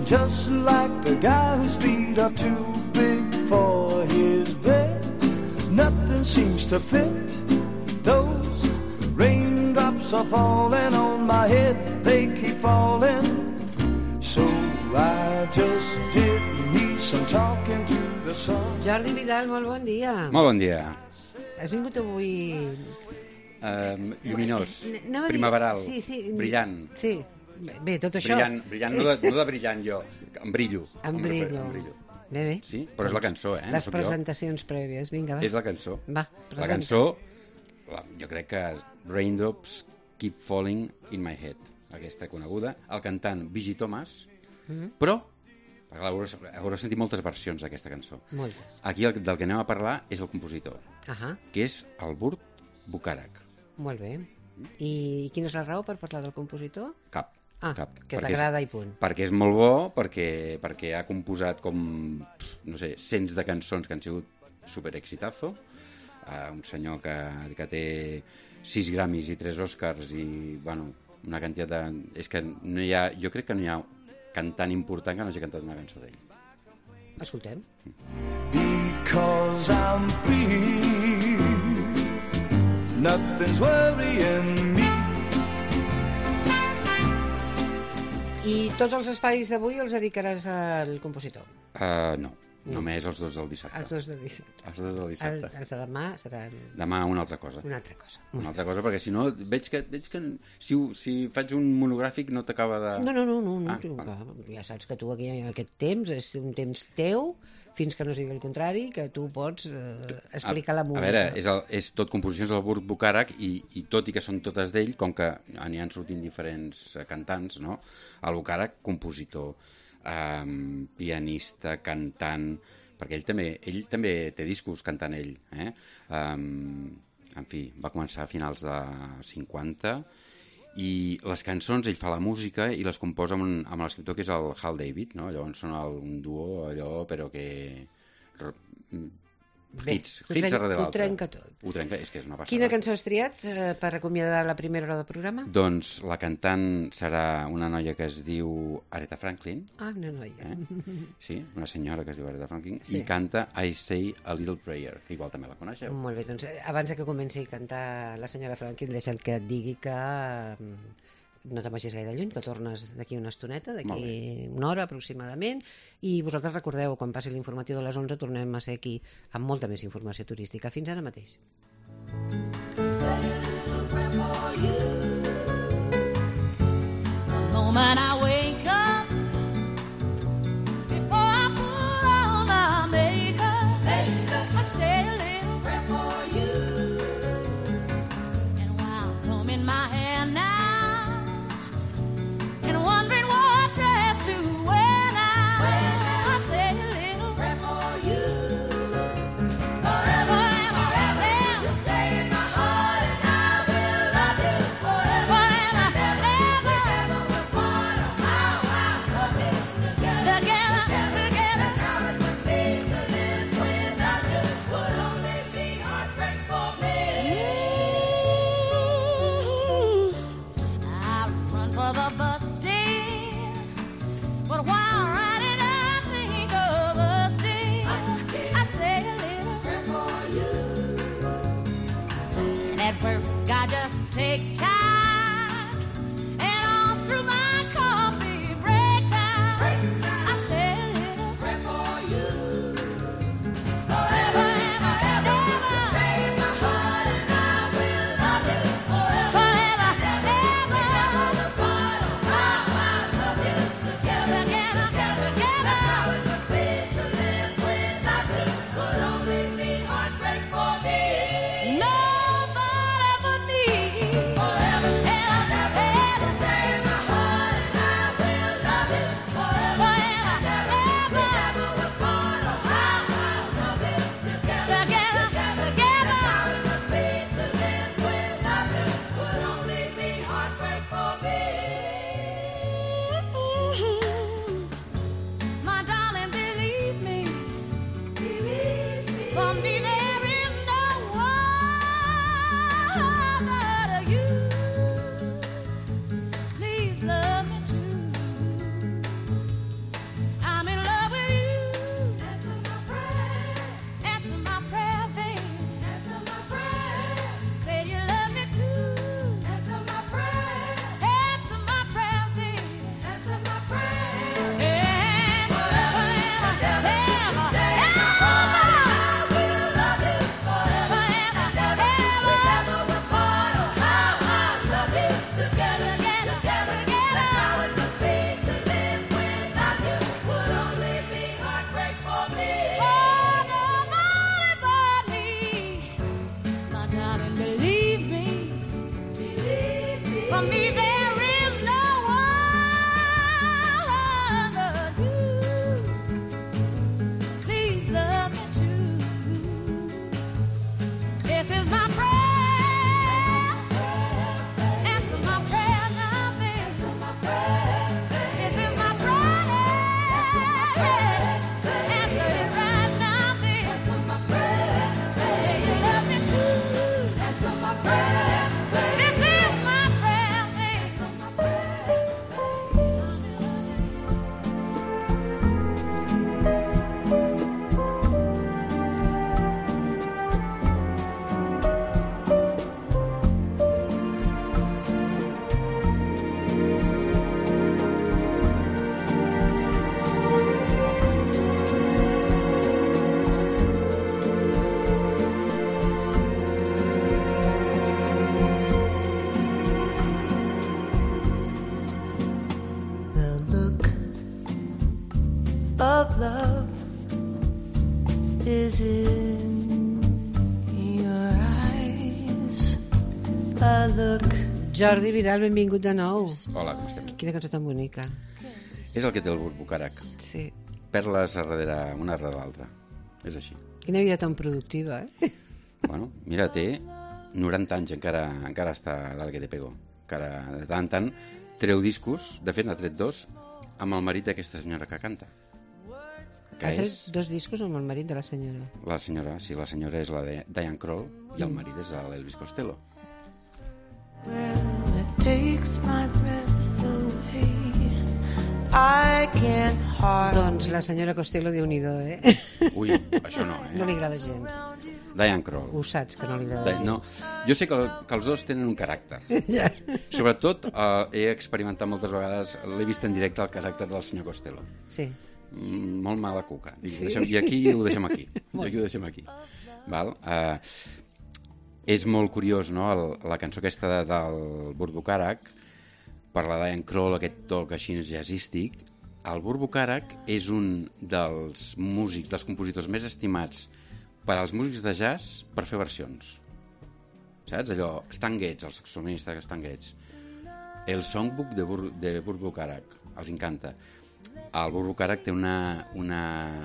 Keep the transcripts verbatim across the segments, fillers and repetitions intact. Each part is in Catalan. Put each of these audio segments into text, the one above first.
just like the guy whose feet are too big for his bed. Nothing seems to fit. Those raindrops are falling on my head. They keep falling. So I just did me some talking to the sun. Jordi Vidal, molt bon dia. Molt bon dia. Has vingut avui... Um, lluminós, Anava a dir- primaveral, sí, sí. brillant. Sí, bé, tot això... Brillant, brillant no, de, no de brillant jo, amb brillo. Amb brillo. Amb brillo. Bé, bé. Sí, però és la cançó, eh? no Les sóc jo. presentacions prèvies, vinga, va. És la cançó. Va, La presenta. cançó, la, jo crec que Raindrops Keep Falling in My Head, aquesta coneguda, el cantant Viggy Thomas, Mhm. però, perquè clar, hauràs, hauràs sentit moltes versions d'aquesta cançó. Moltes. Aquí el, del que anem a parlar és el compositor, Ahà, que és el Burt Bukarak. molt bé. I quina és la raó per parlar del compositor? Cap. Ah, cap. que Perquè és- t'agrada i punt. Perquè és molt bo, perquè, perquè ha composat com, no sé, cents de cançons que han sigut super exitazo. Uh, un senyor que, que té sis Grammys i tres Oscars i, bueno, una quantitat de... És que no hi ha... Jo crec que no hi ha cantant important que no hagi cantat una cançó d'ell. Escoltem. Because I'm free, nothing's worrying me. I tots els espais d'avui els dedicaràs al compositor? Uh, no, només els dos del dissabte. Els dos de dissabte. Els dos del El, dissabte. els de demà seran Demà una altra cosa. una altra cosa. Una altra cosa, perquè si no, veig que, veig que si, ho- si faig un monogràfic no t'acaba de... No, no, no, no, no Ah, tu, vale. que, ja saps que tu aquí aquest temps és un temps teu, fins que no sigui el contrari, que tu pots eh, explicar la música. A veure, és, el, és tot composicions del Burt Bukarak i, i tot i que són totes d'ell, com que n'hi han sortit diferents eh, cantants, no? El Bukarak, compositor, eh, pianista, cantant, perquè ell també, ell també té discos cantant ell. Eh? Um, en fi, va començar a finals de cinquanta i les cançons, ell fa la música i les composa amb, un- amb l'escriptor que és el Hal David, no? Llavors són el, un duo, allò, però que... r- Bé, hits, ho hits trenca- arrere ho l'altre. trenca tot. Ho trenca, és que és una passada. Quina cançó has triat eh, per acomiadar la primera hora del programa? Doncs la cantant serà una noia que es diu Aretha Franklin, Ah, una noia. Eh? sí, una senyora que es diu Aretha Franklin, Sí. i canta I Say a Little Prayer, que igual també la coneixeu. Molt bé, doncs eh, abans de que comenci a cantar la senyora Franklin, deixa el que et digui que eh, no te'n vagis gaire lluny, que tornes d'aquí una estoneta, Molt d'aquí una hora aproximadament, i vosaltres recordeu, quan passi l'informatiu de les onze tornem a ser aquí amb molta més informació turística. Fins ara mateix. Moment I wake up, before I put on my makeup, I say a little prayer for you. And while combing my hair now, and wondering what dress to wear now, I say a little prayer for you. Forever, forever, you stay in my heart, and I will love you forever. The bus stand, but while riding I think of us dear. I say a little prayer for you. And at work I just take time, and all through my coffee break time, I say a little prayer for you. Forever and forever, you stay in my heart, and I will love you forever. Forever and ever. Nobody but me. Forever. For me there is no one but you. Please love me true. This is my prayer. Answer my prayer now, baby. Answer my prayer. This is my prayer. Answer it right now, baby. Answer my prayer. Say you love me true. Answer my prayer. This is my prayer, baby. Answer my prayer. The look of love is in your eyes. A look. Jordi Vidal, benvingut de nou. Hola, com estem? Quina cançó tan bonica. És el que té el Burbucarac. Sí. Perles a darrere, una darrere l'altra. És així. Quina vida tan productiva, eh? Bueno, mira, té noranta anys, encara, encara està dalt que te pego. Encara, de tant en tant, treu discos, de fet n'ha tret dos, amb el marit d'aquesta senyora que canta. Que Ha tret és dos discos amb el marit de la senyora. la senyora, sí, la senyora és la de Diane Kroll i el marit és l'Elvis Costello. Well, it takes my breath away. I can't hardly. Doncs la senyora Costello, Déu-n'hi-do, eh? Ui, això no, No li eh? agrada gens. Diane Kroll. Ho saps, que no li agrada Di- gens. no, jo sé que, el, que els dos tenen un caràcter. Ja. Sobretot eh, he experimentat moltes vegades, l'he vist en directe, el caràcter del senyor Costello. Sí. Mm, molt mala cuca. I, Sí. deixem, I aquí ho deixem aquí. I aquí ho deixem aquí. Val? Uh, és molt curiós, no?, el, la cançó aquesta de, del Burbucarac, per la Diane Kroll, aquest toc així jazzístic. El Burbucarac és un dels músics, dels compositors més estimats per als músics de jazz per fer versions. Saps? Allò, Stan Getz, el saxofonista Stan Getz. El songbook de, Bur de Burbucarac, els encanta. El Burbucarac té una, una...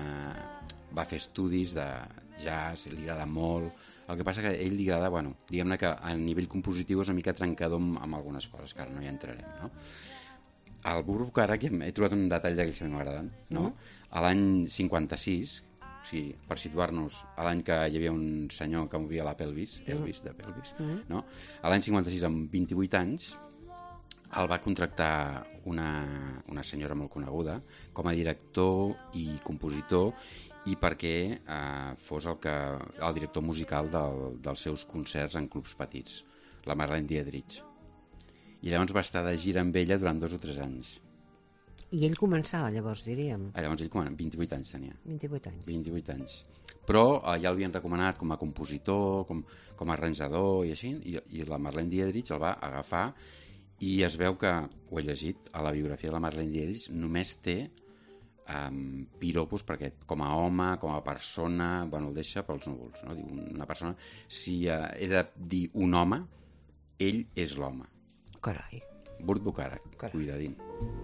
va fer estudis de jazz, li agrada molt. El que passa que a ell li agrada, bueno, diguem-ne que a nivell compositiu és una mica trencador amb, amb algunes coses, que ara no hi entrarem, no? El Burbucarac, he trobat un detall d'aquells que m'agraden, no? A l'any cinquanta-sis, o sigui, per situar-nos, a l'any que hi havia un senyor que movia la pelvis, Elvis, de pelvis, no? A l'any cinquanta-sis, amb vint-i-vuit anys, el va contractar una, una senyora molt coneguda com a director i compositor i perquè eh, fos el, que, el director musical del, dels seus concerts en clubs petits, la Marlene Dietrich. I llavors va estar de gira amb ella durant dos o tres anys. I ell començava, llavors, diríem. Ah, llavors ell com, vint-i-vuit anys tenia. vint-i-vuit anys. vint-i-vuit anys. Però eh, ja l'havien recomanat com a compositor, com, com a arranjador i així, i, i la Marlene Dietrich el va agafar i es veu que, ho he llegit, a la biografia de la Marlene Dietrich només té um, piropos perquè com a home, com a persona, bueno, el deixa pels núvols, no? Diu, una persona, si uh, he de dir un home, ell és l'home. Carai. Burbucarac, Carai. cuidadín.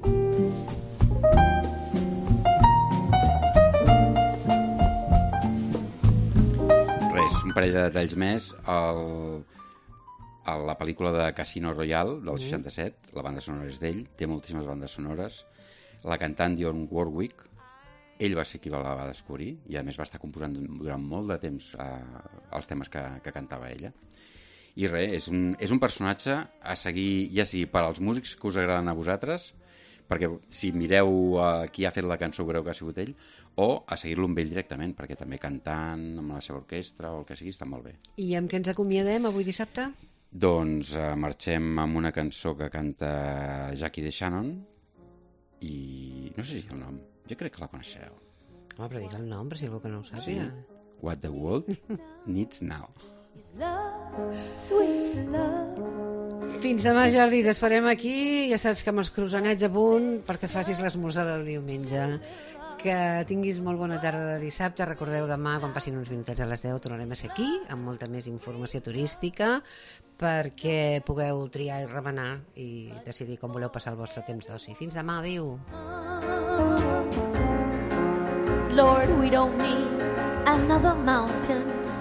Res, un parell de detalls més. El, a la pel·lícula de Casino Royale del seixanta-set, la banda sonora és d'ell, té moltíssimes bandes sonores. La cantant Dionne Warwick, ell va ser qui la va descobrir i a més va estar composant durant molt de temps eh, els temes que, que cantava ella. I res, és un, és un personatge a seguir, ja sigui per als músics que us agraden a vosaltres, perquè si mireu uh, qui ha fet la cançó veureu que ha sigut ell, o a seguir-lo amb ell directament, perquè també cantant amb la seva orquestra o el que sigui està molt bé. I amb què ens acomiadem avui dissabte? Doncs uh, marxem amb una cançó que canta Jackie DeShannon i no sé si el nom, jo crec que la coneixereu. Home, però digue el nom, per si algú que no ho Sí? sàpiga. What the World Needs Now. Love, sweet love. Fins demà, Jordi, t'esperem aquí. Ja saps que amb els croissants a punt perquè facis l'esmorzar del diumenge. Que tinguis molt bona tarda de dissabte. Recordeu, demà, quan passin uns minutets a les deu, tornarem a ser aquí, amb molta més informació turística, perquè pugueu triar i remenar i decidir com voleu passar el vostre temps d'oci. Fins demà, adéu. Lord, we don't need another mountain.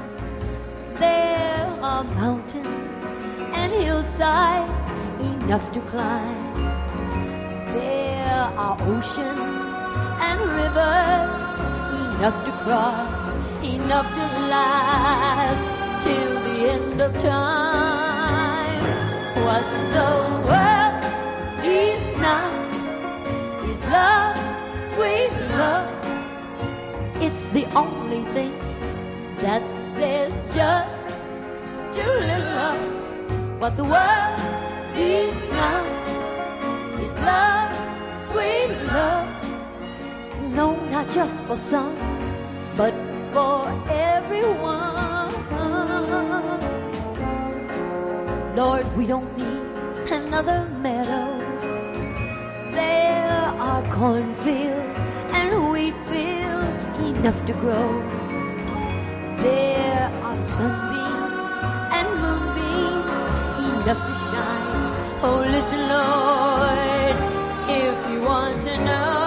There are mountains and hillsides enough to climb. There are oceans and rivers enough to cross, enough to last till the end of time. What the world needs now is love, sweet love. It's the only thing that there's just too little of. What the world needs now is love, sweet love. No, not just for some, but for everyone. Lord, we don't need another meadow. There are cornfields and wheat fields enough to grow. There are sunbeams and moonbeams enough to shine. Oh, listen, Lord, if you want to know.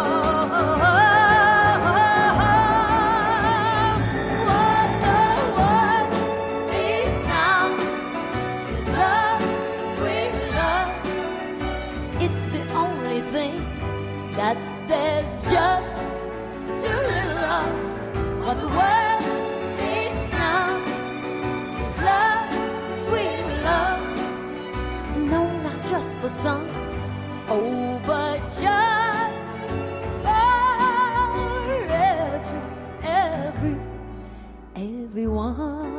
That there's just too little of. What the world needs now is love, sweet love. No, not just for some, oh, but just for every, every, everyone.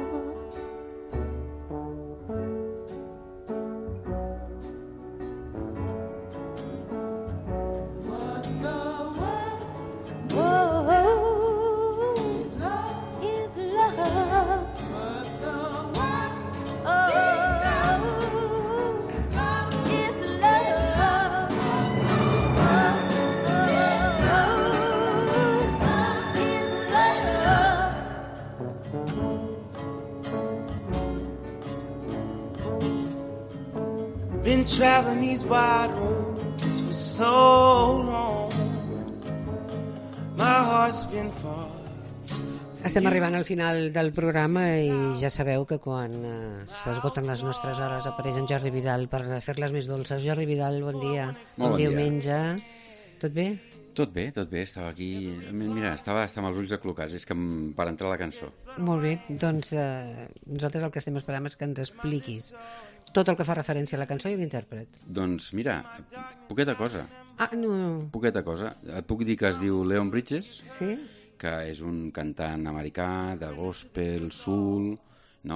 Been traveling these wide roads for so long. My heart's been far. Estem arribant al final del programa i ja sabeu que quan eh, s'esgoten les nostres hores apareix en Jordi Vidal per fer-les més dolces. Jordi Vidal, bon dia. Molt bon dia. Diumenge. Tot bé? Tot bé, tot bé, estava aquí... Mira, estava, estava amb els ulls aclocats, és que em, per entrar a la cançó. Molt bé, doncs eh, nosaltres el que estem esperant és que ens expliquis tot el que fa referència a la cançó i a l'intèrpret. Doncs mira, poqueta cosa. Ah, no... Poqueta cosa. Et puc dir que es diu Leon Bridges, Sí? que és un cantant americà de gospel, soul, no?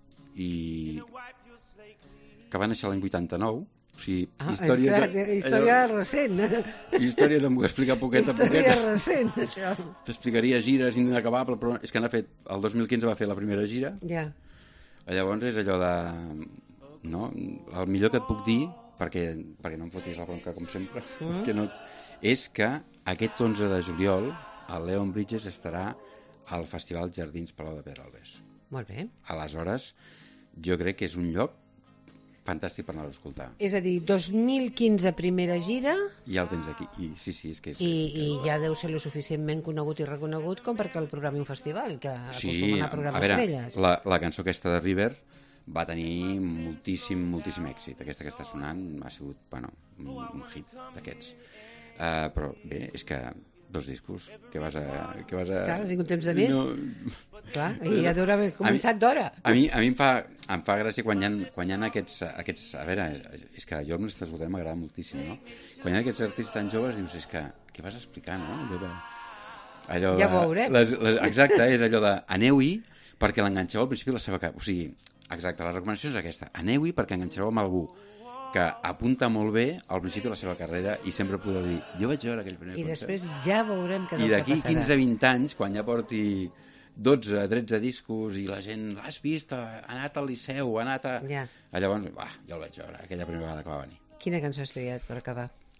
I que va néixer l'any vuitanta-nou. O sigui, Ah, història... és clar, que- història allò- recent. Història no m'ho explica poqueta a Història poqueta. recent, això. T'explicaria gires inacabable, però és que n'ha fet... El dos mil quinze va fer la primera gira. Ja. Llavors és allò de... No? El millor que et puc dir, perquè, perquè no em fotis la bronca com sempre, mm. que no, és que aquest onze de juliol el Leon Bridges estarà al Festival Jardins Palau de Pedralbes. Molt bé. Aleshores, jo crec que és un lloc fantàstic per anar a escoltar. És a dir, dos mil quinze primera gira I ja el tens aquí. I sí, sí, és que és... i, i ja deu ser lo suficientment conegut i reconegut com perquè el programi un festival, que Sí, acostuma a anar a a programar veure, estrelles. la, la cançó aquesta de River va tenir moltíssim, moltíssim èxit. Aquesta que està sonant ha sigut, bueno, un, un hit d'aquests. Uh, però bé, és que dos discos, que vas a... Que vas a... Clar, tinc un temps de més. No... Clar, i ja deu haver començat d'hora. A mi, a mi em, fa, em fa gràcia quan hi ha, quan hi ha aquests, aquests... A veure, és que jo amb l'Estàs Votem m'agrada moltíssim, no? Quan hi ha aquests artistes tan joves dius, és que, què vas explicar, no? Allò de... Allò Ja de, ho veurem. Les, les, exacte, és allò de aneu-hi perquè l'enganxeu al principi la seva cara. O sigui, exacte, la recomanació és aquesta. Aneu-hi perquè enganxareu amb algú que apunta molt bé al principi de la seva carrera i sempre podreu dir, jo vaig veure aquell primer I concert. després ja veurem què és I el que d'aquí passarà. quinze a vint anys, quan ja porti dotze, tretze discos i la gent, l'has vist, ha anat al Liceu, ha anat a... Ja. Ah, llavors, va, jo el vaig veure, aquella primera vegada que va venir. Quina cançó has triat per acabar?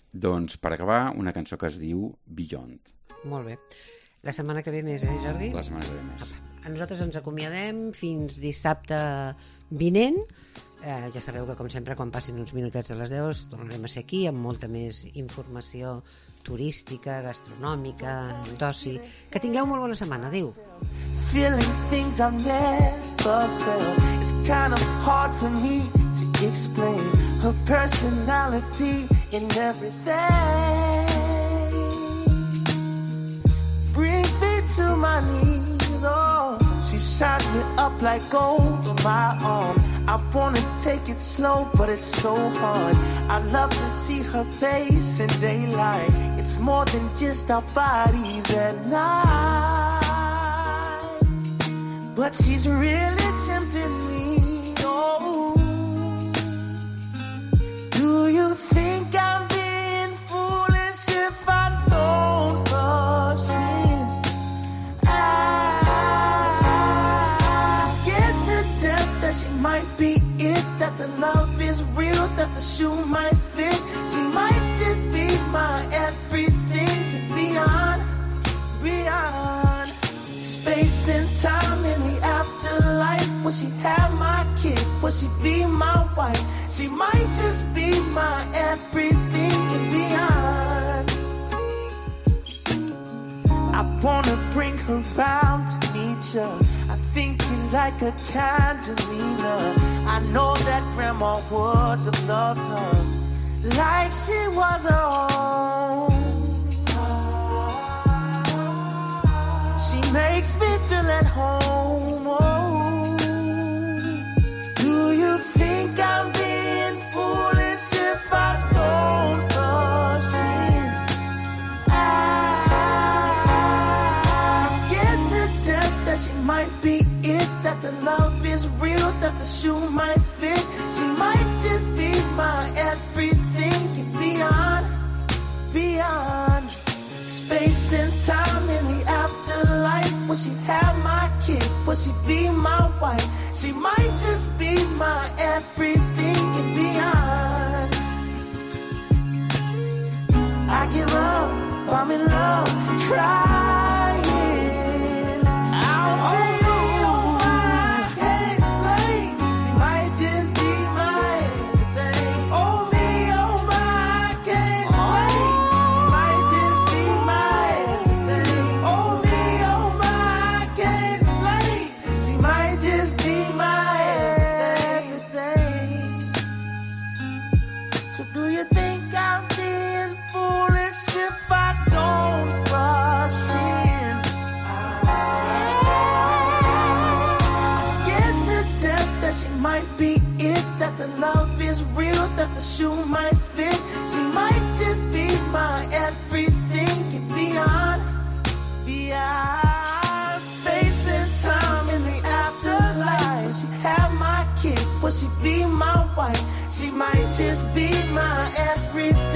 Doncs, per acabar, una cançó que es diu Beyond. Molt bé. La setmana que ve més, eh, Jordi? La setmana que ve més. A nosaltres ens acomiadem fins dissabte vinent. Eh, ja sabeu que, com sempre, quan passin uns minutets de les deu tornarem a ser aquí amb molta més informació turística, gastronòmica, d'oci. Que tingueu molt bona setmana. Adéu. Feeling things I've never felt. It's kind of hard for me to explain her personality and everything. Brings me to my knees, oh. She shines me up like gold on my arm. I wanna take it slow, but it's so hard. I love to see her face in daylight. It's more than just our bodies at night. But she's really tempting me, oh. Do you think I'm being foolish if I don't rush in? I'm scared to death that she might be it, that the love is real, that the shoe might fit. She might just be my everything, and beyond, beyond space and time in the afterlife. Will she have my kids? Will she be my wife? She might just be my everything and beyond. I wanna bring her round to meet you. I think you like a Candelina. I know that grandma would have loved her like she was her own. She makes me feel at home, oh. Do you think I'm being foolish if I don't rush in? I'm scared to death that she might be it, that the love is real, that the shoe might fit. She might just be my everything and beyond, beyond space and time in the afterlife. Will she have my kids? Will she be my wife? She might just be my everything and beyond. I give up, I'm in love, crying. I'll tell you why I can't explain. She might just be my everything. Oh me, oh my, I can't explain. She might just be my everything. Oh me, oh my, I can't explain. She might just be my everything. So do you think I'm being foolish if I don't rush in? I'm scared to death that she might be it, that the love is real, that the shoe might fit. She might just be my everything and beyond, beyond space and time in the afterlife. Will she have my kids? Will she be my wife? She might just be my everything.